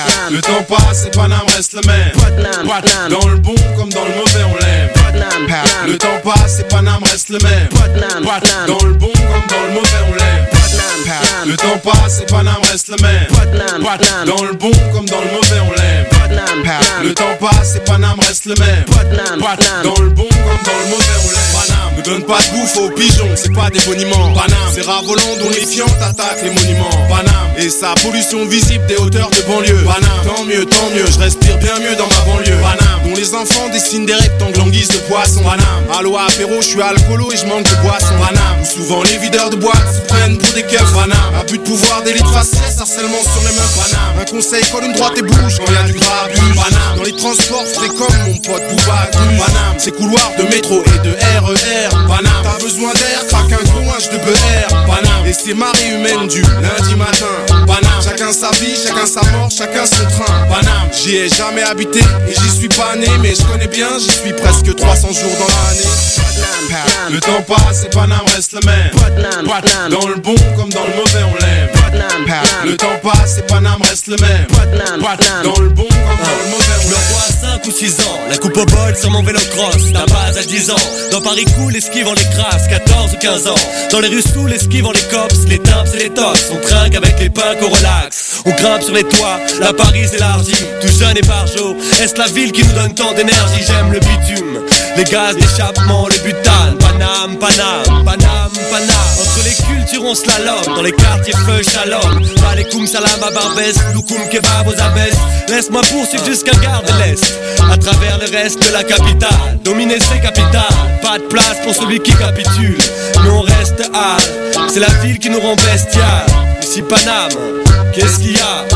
Le temps passe et Paname reste le même. Dans le bon comme dans le mauvais on l'aime. Le temps passe et Paname reste le même. Dans le bon comme dans le mauvais on l'aime. Le temps passe et Paname reste le même. Dans le bon comme dans le mauvais on l'aime. Le temps passe et Paname reste le même. Dans le bon comme dans le mauvais on l'aime. Paname ne donne pas de bouffe aux pigeons, c'est pas des boniments. Paname, ces rats volants dont les fientes attaquent les monuments. Paname, et sa pollution visible des hauteurs de banlieue. Paname, tant mieux, je respire bien mieux dans ma banlieue. Paname, dont les enfants dessinent des rectangles en guise de poisson. Paname, allo apéro, je suis alcoolo et je manque de boisson. Paname, où souvent les videurs de boîte se prennent pour des keufs. Paname, abus de pouvoir, d'élite faciès, harcèlement sur les meufs. Paname, un conseil, colle une droite et bouge quand y'a du grabuge. Paname, dans les transports, fais comme mon pote Bouba. Paname, ces couloirs de métro et de RER. Paname, t'as besoin d'air, craque un gros de beurre. Paname, et c'est marée humaine du lundi matin. Paname, chacun sa vie, chacun sa mort, chacun son train. Paname, j'y ai jamais habité et j'y suis pas né, mais je connais bien, j'y suis presque 300 jours dans l'année. Le temps passe et Paname reste le même. Dans le bon comme dans le mauvais on l'aime. Le temps passe et Paname reste le même. Dans le bon comme dans le mauvais on l'aime. Je me revois à 5 ou 6 ans, la coupe au bol sur mon vélo cross. D'un base à 10 ans, dans Paris cool, esquive en les crasses, 14 ou 15 ans. Dans les rues sous, l'esquive en les cops, les timps et les tops. On trinque avec les punks, on relaxe. On grimpe sur les toits, la Paris élargie. Tout jeune et barjot, est-ce la ville qui nous donne tant d'énergie? J'aime le bitume, les gaz d'échappement, le butane. Paname, Paname, Paname, Paname. Entre les cultures on slalom, dans les quartiers feu shalom. Malekoum salam à Barbès, loukoum kebab aux abeilles. Laisse-moi poursuivre jusqu'à Gare de l'Est, à travers le reste de la capitale. Dominer ses capitales, pas de place pour celui qui capitule. Mais on reste hâle, c'est la ville qui nous rend bestial. Ici Paname, qu'est-ce qu'il y a?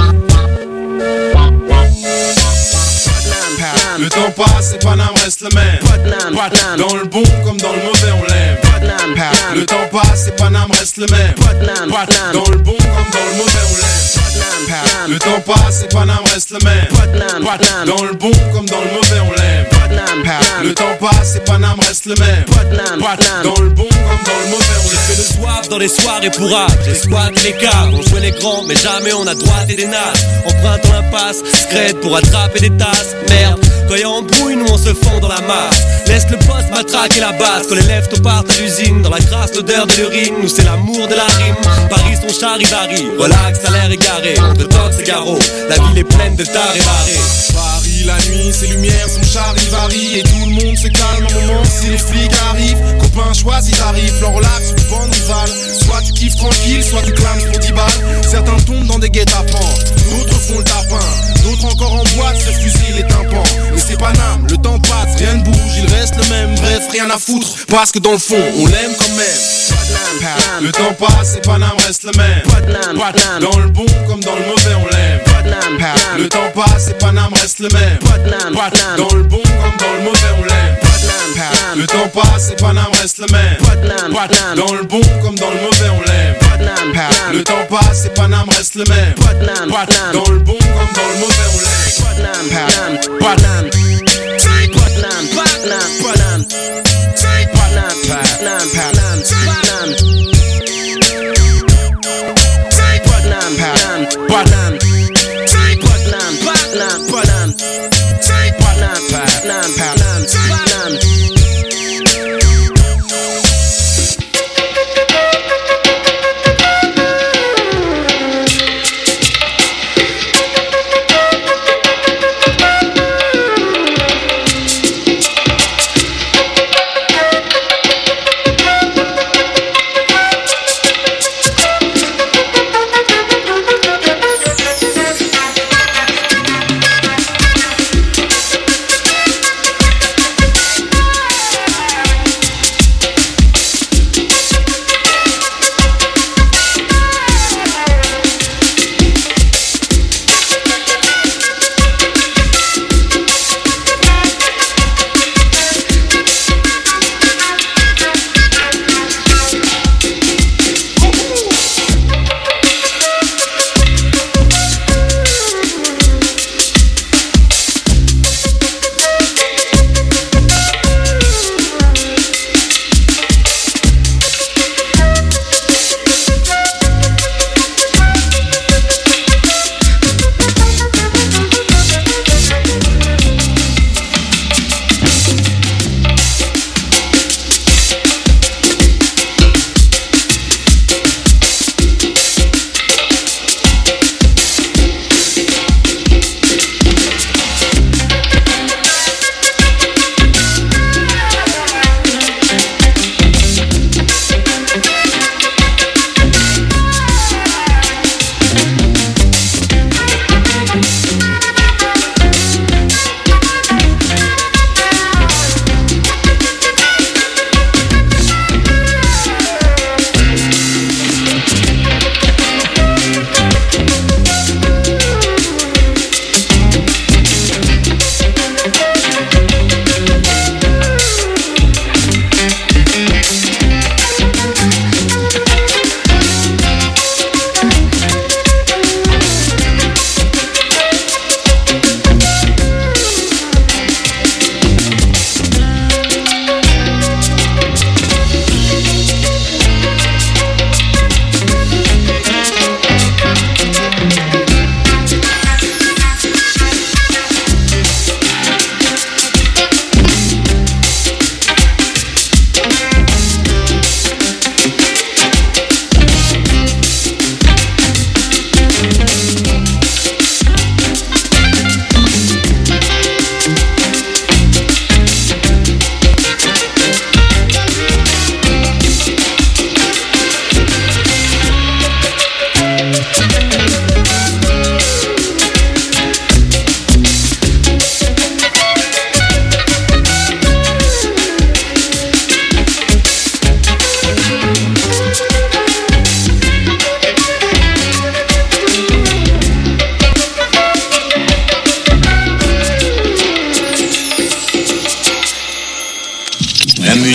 Le temps passe et Paname reste le même. Dans le bon comme dans le mauvais on l'aime. Le temps passe et Paname reste le même. Dans le bon comme dans le mauvais on l'aime. Le temps passe et Paname reste le même. Dans le bon comme dans le mauvais on l'aime. Le temps passe et Paname reste le même. Dans le bon comme dans le mauvais on l'aime. J'ai fait le soif dans les soirées pour âge. J'ai squatté les caves, on jouait les grands mais jamais on a droit et des nasses. Empruntant l'impasse, scred pour attraper des tasses. Merde, quand y'a embrouille, nous on se fond dans la masse. Laisse le poste matraquer la base. Quand les lèvres partent à l'usine, dans la crasse l'odeur de l'urine. Nous c'est l'amour de la rime. Paris son charivari, relax à l'air égaré. Entre tox et garrot, la ville est pleine de tares et barrés. Paris la nuit, ses lumières, son charivari. Et tout le monde se calme un moment si les flics arrivent. Copains choisis tarifs, leur relax ou bande rivale. Soit tu kiffes tranquille, soit tu clames pour 10 balles. Certains tombent dans des guet-apens, d'autres font le tapin. D'autres encore en boîte se fusillent les tympans. Et c'est Paname, le temps passe, rien ne bouge, il reste le même. Bref, rien à foutre, parce que dans le fond, on l'aime quand même. Le temps passe et Paname reste le même. Dans le bon comme dans le mauvais on l'aime. Le temps passe et Paname reste le même. Dans le bon comme dans le mauvais on l'aime. Le temps passe et Paname reste le même. Dans le bon comme dans le mauvais on l'aime. Le temps passe et Paname reste le même. Dans le bon comme dans le mauvais on l'aime.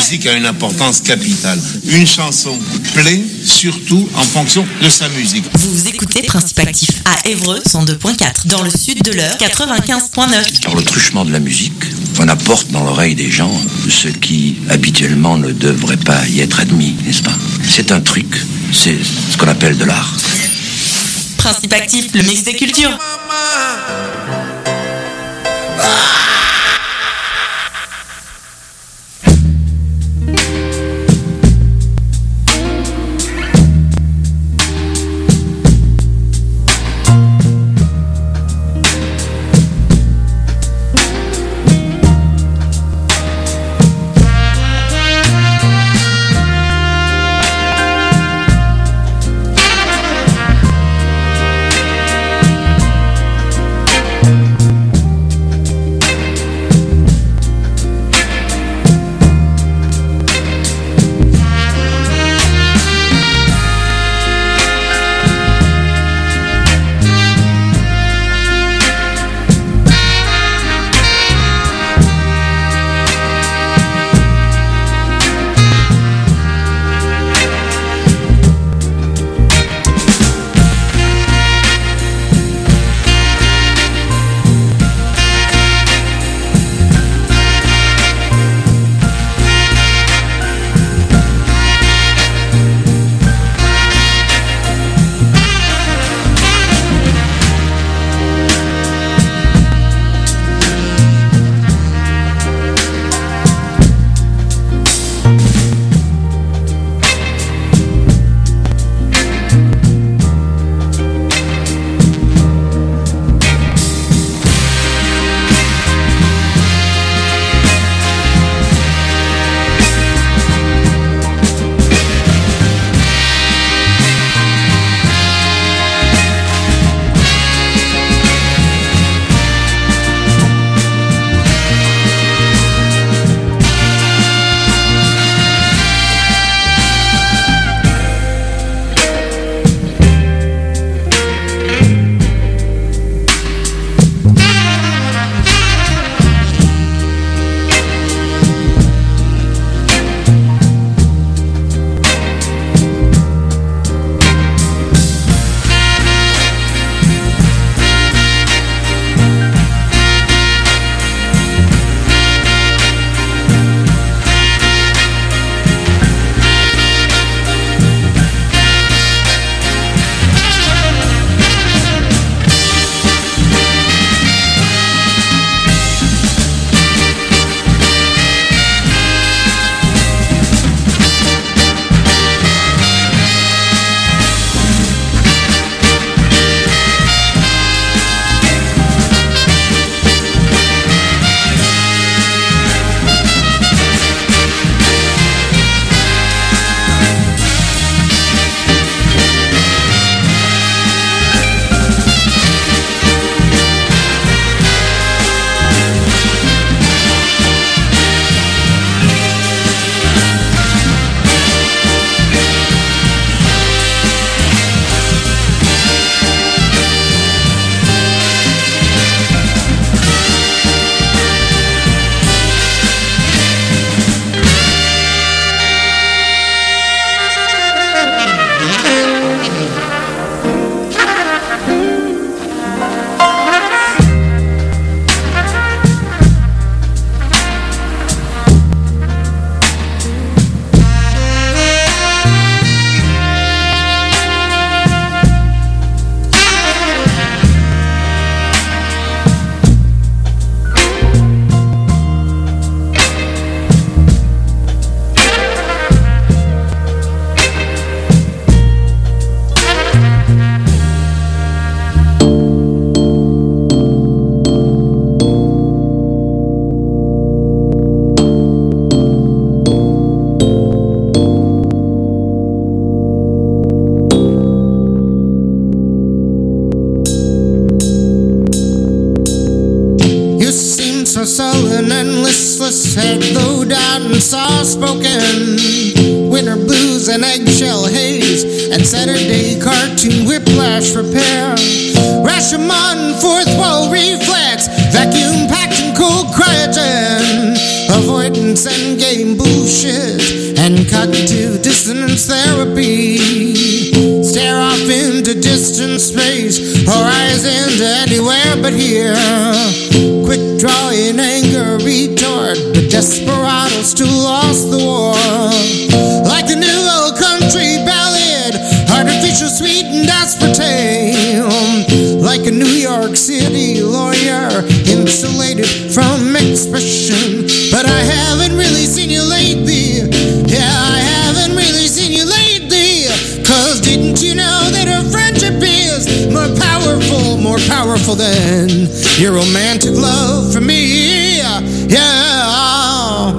musique a une importance capitale. Une chanson plaît surtout en fonction de sa musique. Vous écoutez Principe Actif à Évreux 102.4, dans le sud de l'heure 95.9. Par le truchement de la musique, on apporte dans l'oreille des gens ce qui habituellement ne devrait pas y être admis, n'est-ce pas? C'est un truc, c'est ce qu'on appelle de l'art. Principe Actif, le mix des cultures. sullen and listless, head low down and soft-spoken. Winter blues and eggshell haze, and Saturday cartoon whiplash repair. Rashomon, fourth wall reflex, vacuum packed and cold cryogen. Avoidance and game bullshit. dishes and cognitive dissonance therapy. Stare off into distant space or eyes into anywhere but here. Quick drawing anger retort, the desperado still lost the war. Like a new old country ballad, artificial sweet and aspartame. Like a New York City lawyer, insulated from expression. But I haven't really seen you lately. Yeah, I haven't really seen you lately. Cause didn't you know that our friendship is more powerful than your romantic love for me? Yeah.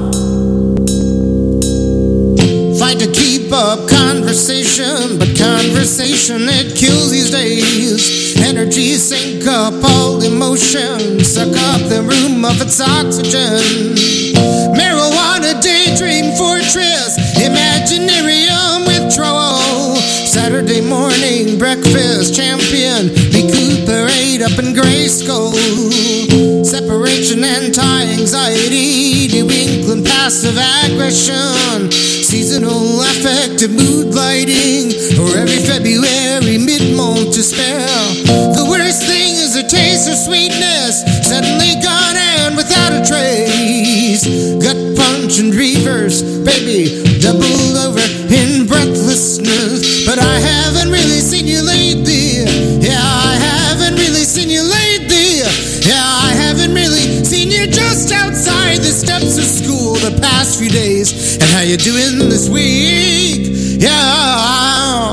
Fight to keep up conversation, but conversation, it kills these days. Energy sink up all emotion, suck up the room of its oxygen. Marijuana daydream fortress, imaginarium withdrawal. Saturday morning breakfast champion, recuperate up in Grayskull. Separation, anti-anxiety, New England passive aggression. Seasonal affective mood lighting, or every February mid-month despair. The worst thing is a taste of sweetness, suddenly gone and without a trace. Gut punch and reverse, baby, doubled over in breathlessness. But I haven't really seen you lately. Yeah, I haven't really seen you lately. Yeah, I haven't really seen you just outside the steps of school the past few days. And how you doing this week? Yeah.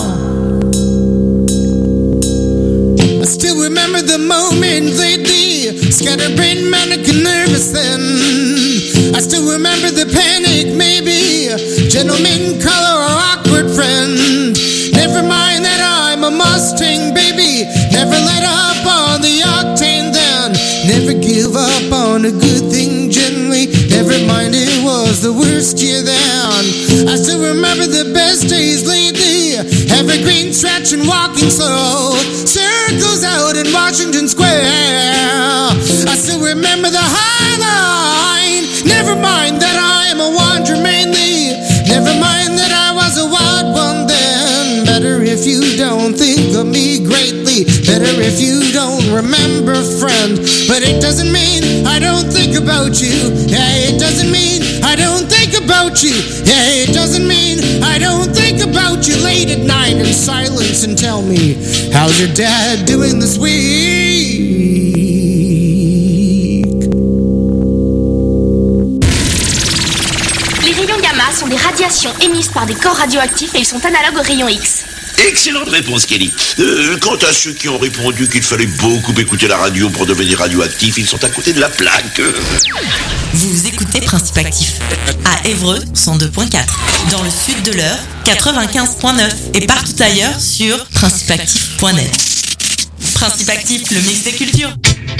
I still remember the moment lately, scatterbrained, manic and nervous then. I still remember the panic, maybe, gentleman, color, or awkward friend. Never mind that I'm a Mustang, baby. Never let up on the octane then. Never give up on a good thing gently. Never mind, it was the worst year then. I still remember the best days lately. Evergreen stretch and walking slow. Circles out in Washington Square. I still remember the High Line. Never mind that I am a wanderer mainly. Never mind that I was a wild one then. Better if you don't think of me greatly. Better if you don't remember, friend. But it doesn't mean I don't think about you. Yeah, it doesn't mean I don't think about you. Yeah, it doesn't mean I don't think about you late at night in silence. And tell me, how's your dad doing this week? Les rayons gamma sont des radiations émises par des corps radioactifs et ils sont analogues aux rayons X. Excellente réponse, Kelly. Quant à ceux qui ont répondu qu'il fallait beaucoup écouter la radio pour devenir radioactif, ils sont à côté de la plaque. Vous écoutez Principe Actif à Évreux 102.4, dans le sud de l'Eure 95.9 et partout ailleurs sur principeactif.net. Principe Actif, le mix des cultures.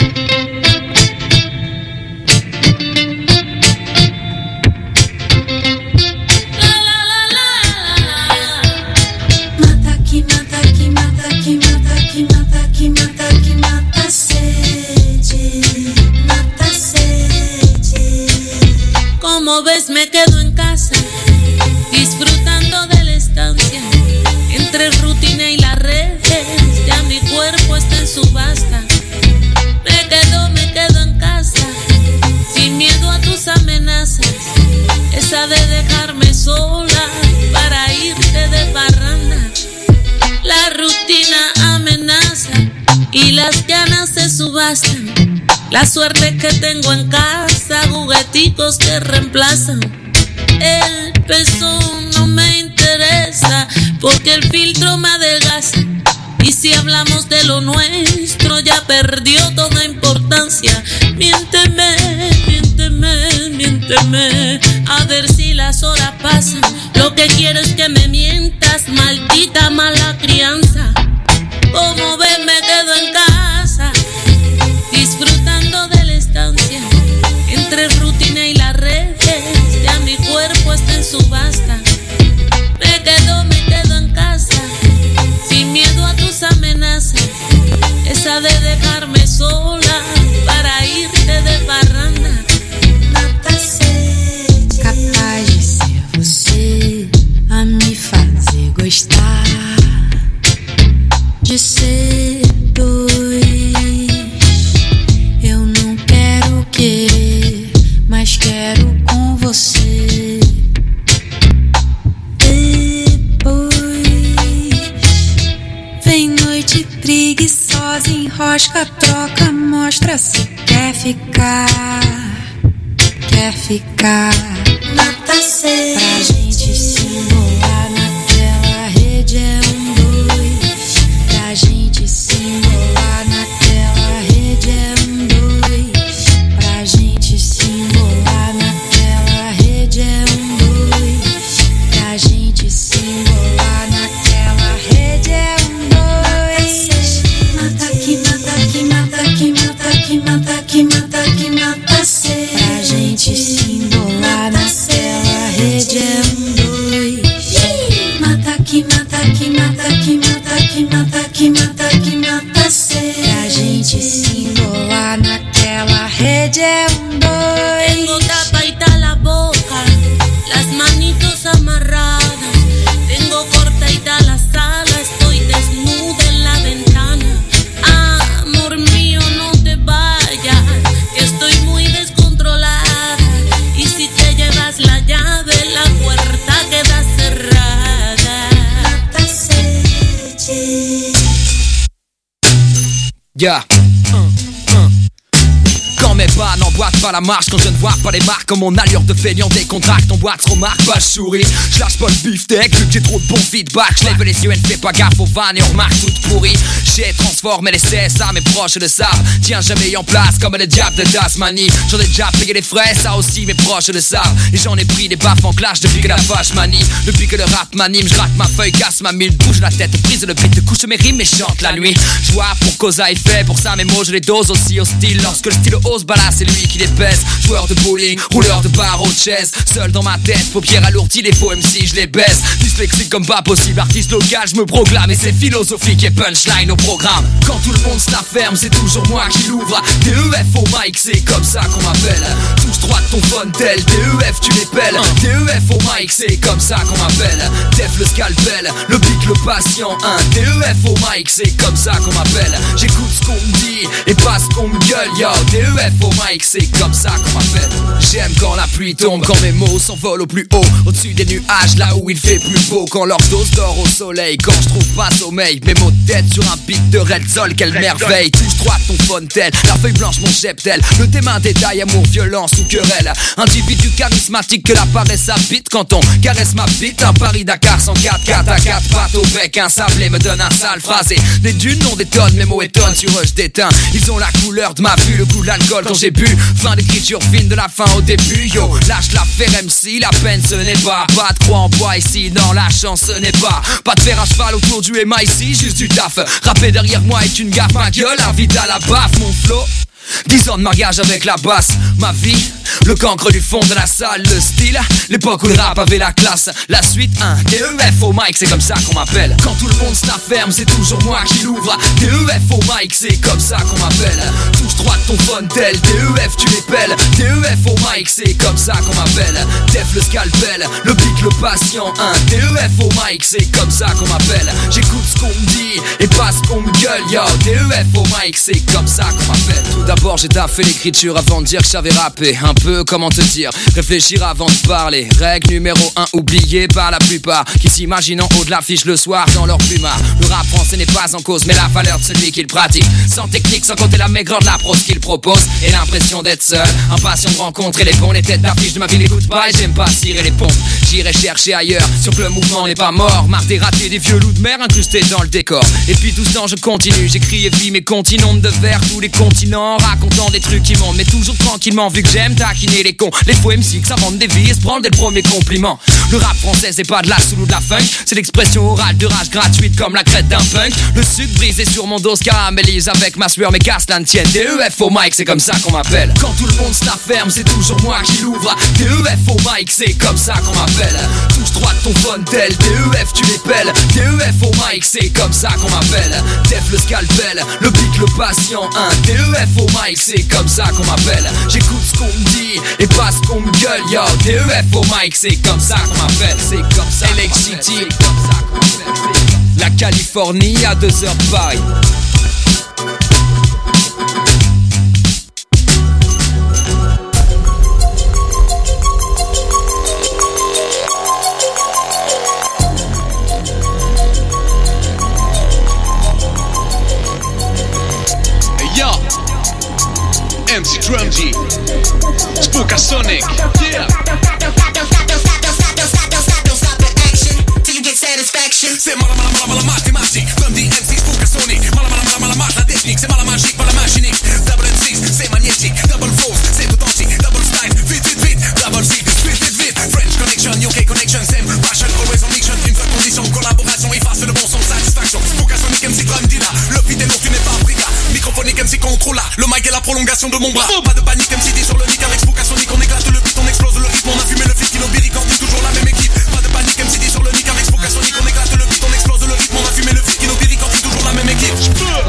Como ves me quedo en casa, disfrutando de la estancia, entre rutina y las redes, ya mi cuerpo está en subasta. Me quedo en casa, sin miedo a tus amenazas, esa de dejarme sola para irte de parranda. La rutina amenaza y las ganas se subastan. La suerte que tengo en casa, jugueticos que reemplazan. El peso no me interesa, porque el filtro me adelgaza. Y si hablamos de lo nuestro, ya perdió toda importancia. Miénteme, miénteme, miénteme, a ver si las horas pasan. Lo que quiero es que me mientas, maldita mala crianza. Como ves me quedo en casa, disfrutando de la estancia, entre rutina y las redes, ya mi cuerpo está en subasta. Me quedo en casa, sin miedo a tus amenazas, esa de dejarme sola ficar. Nota-se pra gente se embolar naquela rede é 1, 2. Pra gente se embolar naquela rede é 1, 2. Pra gente se embolar naquela rede é 1, 2. Pra gente se embolar naquela rede é 1, 2. Mata que mata que mata que mata que mata que mata que mata-se. Pra gente se embolar naquela rede é 1, 2. Mata que mata que mata que mata que mata que mata que mata-se. Pra gente se embolar naquela rede é 1, 2. Tengo tapadita la boca, las manitos amarradas. Tengo cortadita la sala, estoy desnuda en la ventana. Amor mío, no te vayas, que estoy muy descontrolada. Y si te llevas la llave, la puerta queda cerrada. Yeah. Quand mes pas n'emboîtent pas la marche, quand je ne vois pas les marques, comme mon allure de feignant décontracte en boîte, remarque pas, je souris. Je lâche pas le beefsteak, vu que j'ai trop de bons feedback. Je lève les yeux et ne fais pas gaffe aux vannes et aux remarques toutes pourries. J'ai transformé les CSA, mes proches le savent. Tiens, jamais en place comme le diable de Tasmanie. J'en ai déjà payé les frais, ça aussi mes proches le savent. Et j'en ai pris des baffes en clash depuis que la fâche manie. Depuis que le rap m'anime, je rate ma feuille, casse ma mule, bouge la tête, prise le beat, couche mes rimes et chante la nuit. Je vois pour cause à effet, pour ça mes mots je les dose aussi hostile. Lorsque le style ose, bah là c'est lui qui les pèse. Joueur de bowling, rouleur de barreau de chaise. Seul dans ma tête, paupières alourdies, les faux MC je les baisse. Dyslexique comme pas possible, artiste local, je me proclame. Et c'est philosophique et punchline au programme. Quand tout le monde se la ferme, c'est toujours moi qui l'ouvre. DEF au mic, c'est comme ça qu'on m'appelle. Touche droite ton phone tel, DEF tu les pelles. DEF au mic, c'est comme ça qu'on m'appelle. Def le scalpel, le pic le patient. DEF au mic, c'est comme ça qu'on m'appelle. J'écoute ce qu'on me dit et pas ce qu'on me gueule. Yo, DEF au mic, c'est comme ça qu'on m'appelle. J'aime quand la pluie tombe, quand mes mots s'envolent au plus haut, au-dessus des nuages, là où il fait plus beau. Quand leur dose dort au soleil, quand je trouve pas sommeil. Mes mots de tête sur un beat de Red Sol, quelle merveille. Touche droite ton phone tel, la feuille blanche mon cheptel. Le thème un détail, amour, violence ou querelle. Individu charismatique que la paresse habite. Quand on caresse ma bite, un Paris-Dakar 104, 4 à 4 pattes au bec. Un sablé me donne un sale phrasé. Des dunes non détonnent, mes mots étonnent sur eux je déteins. Ils ont la couleur de ma vue, le goût de l'alcool quand j'ai bu. Fin d'écriture fine de la fin au début. Yo, lâche l'affaire MC, la peine ce n'est pas de croix en bois ici, non la chance ce n'est pas de fer à cheval autour du MIC, juste du taf. Rapper derrière moi est une gaffe, ma gueule invite à la baffe, mon flow 10 ans de mariage avec la basse, ma vie, le cancre du fond de la salle, le style, l'époque où le rap avait la classe. La suite, DEF au mic, c'est comme ça qu'on m'appelle. Quand tout le monde se la ferme, c'est toujours moi qui l'ouvre. DEF au mic, c'est comme ça qu'on m'appelle. Touche droite ton phone tel, DEF tu les pelles. DEF au mic, c'est comme ça qu'on m'appelle. Def le scalpel, le pic le patient. DEF au mic, c'est comme ça qu'on m'appelle. J'écoute ce qu'on me dit et pas ce qu'on me gueule. Yo, DEF au mic, c'est comme ça qu'on m'appelle. D'abord j'ai taffé l'écriture avant de dire que je savais rapper. Un peu comment te dire, réfléchir avant de parler. Règle numéro 1, oubliée par la plupart qui s'imaginent en haut de l'affiche le soir dans leur plumard. Le rap français n'est pas en cause mais la valeur de celui qui le pratique. Sans technique, sans compter la maigreur de la prose qu'il propose. Et l'impression d'être seul, impatient de rencontrer les bons. Les têtes d'affiche de ma vie n'écoutent pas et j'aime pas cirer les pompes. J'irai chercher ailleurs, sur que le mouvement n'est pas mort. Marre des ratés, des vieux loups de mer incrustés dans le décor. Et puis tout ce temps je continue, j'écris et vis mes continents de verre, tous les continents. Racontant des trucs qui montent, mais toujours tranquillement. Vu que j'aime taquiner les cons, les faux MC que ça vende des vies et se prendre dès le premier compliment. Le rap français c'est pas de la soul ou de la funk, c'est l'expression orale de rage gratuite comme la crête d'un punk. Le sucre brisé sur mon dos se caramélise avec ma sueur, mais casse la tienne. DEF au mic, c'est comme ça qu'on m'appelle. Quand tout le monde se la ferme, c'est toujours moi qui l'ouvre. DEF au mic, c'est comme ça qu'on m'appelle. Touche droite ton phone tel, DEF tu les pelles. DEF au mic, c'est comme ça qu'on m'appelle. Def le scalpel, le pic le patient. DEF au mic, c'est comme ça qu'on m'appelle. J'écoute ce qu'on me dit et pas ce qu'on me gueule. Yo, DEF au mic, c'est comme ça qu'on m'appelle. C'est comme ça. LA City, la Californie à 2 heures de Paris. MC Drum G, Spookasonic, yeah. C'est mala mathématique, comme dit MC Spookasonic. Mala la technique, c'est mala magique, mala machinique. Double M6, c'est magnétique. Double force, c'est authentique. Double style, vite. Double C, vite. French connection, UK connection, same passion, always on mission. Une seule condition, collaboration, efface le bon son, satisfaction. Spookasonic MC Drum Dealer, le beat est lourd, tu n'es pas un brigand. Microphonique MC contrôle, le mic est la prolongation de mon bras. Pas de panique MC dit sur le nick avec Spookasonic. On éclate le beat, on explose le rythme. On a fumé le fil, Kino Biricordi, toujours la même équipe. Pas de panique MC dit sur le nick avec Spookasonic. On éclate le beat, on explose le rythme. On a fumé le fil, Kino Biricordi, toujours la même équipe.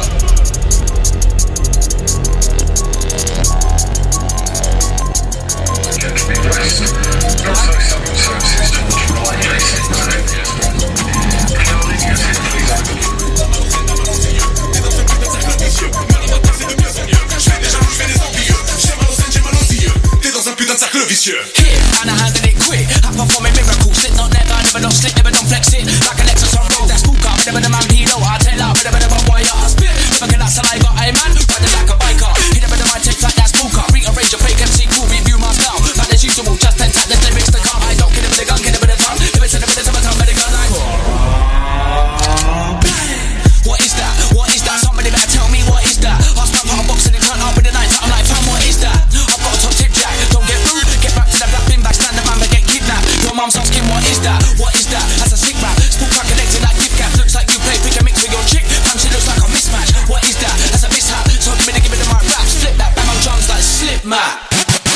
Here, and I handle it quick. I perform a miracle. Sit not never, never not slip, never don't flex it. Like a Lexus on road, that's cool car. Never the man pedo, I tell her, never wire. I spit, never can that saliva, I man. Riding like a biker. He never the mind take like that smoker. Rearrange your fake MC, cool, review my style. Like as usual, just then tap the lyrics to come. I don't get it with a gun, get it with a tongue. If it's in the minutes of a tongue, better gun like. What is that? What is that? Somebody better tell me what is that? I spam out a box and it turn up with the night. I'm like, fam, what is that? I've got a top tip jack. Don't get rude. Get back to the black bin bag, stand the man, but get kidnapped. Your mum's asking, what is that? What is that? That's a sick rap. Spook crack connected like gift gap. Looks like you play pick and mix with your chick. Fam, she looks like a mismatch. What is that? That's a mishap. So give me the right raps. Flip that, bang on drums like slip mat.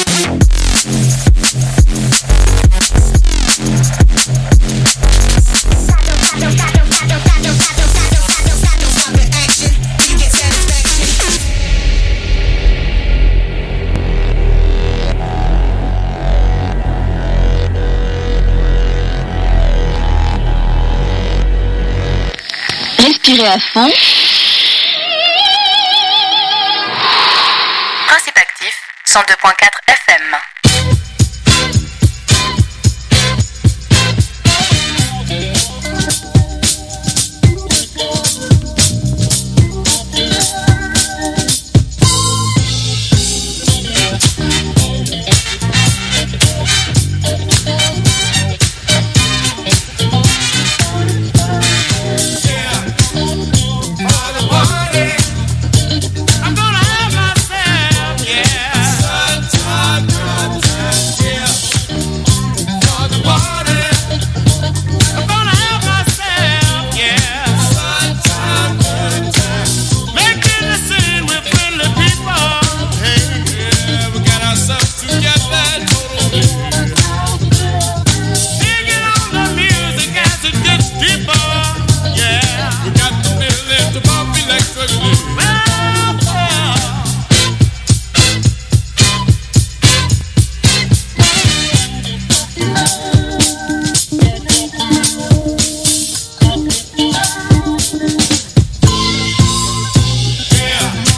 Respirez à fond. Principe actif, 102.4 FM.